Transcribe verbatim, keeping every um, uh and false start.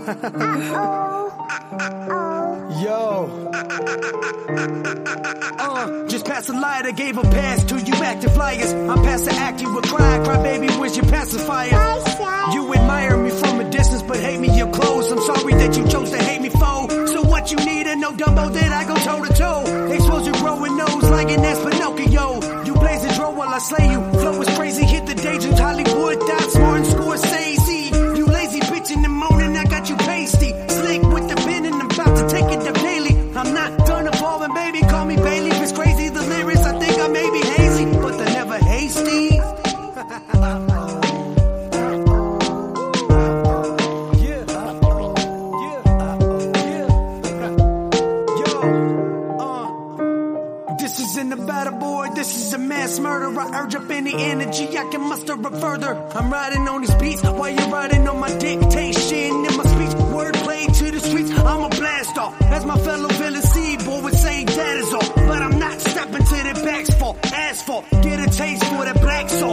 Yo. Uh, just pass a lighter, gave a pass to you active liars. I'm past the act, you would cry, cry baby, where's your pacifier? You admire me from a distance, but hate me your clothes. I'm sorry that you chose to hate me, foe. So what you need and no Dumbo, did I go toe to toe? Expose your growing nose like an ass Pinocchio. You blaze a draw while I slay you. Flow is crazy, hit the daydreams, Hollywood, Dots, Martin, Scorsese. You lazy bitch in the morning, I got you pasty. Slick with the pen and I'm about to take it to Bailey. I'm not done evolving, baby, call me Bailey. If it's crazy, the lyrics, I think I may be hazy, but they're never hasty. This isn't a battle, boy, this is a mass murder. I urge up any energy, I can muster up further. I'm riding on these beats while you're riding on my dictation. In my speech, wordplay to the streets, I'm a blast off. As my fellow villain C-boy would say, that is all. But I'm not stepping to the back's fault, asphalt. Get a taste for that black soul.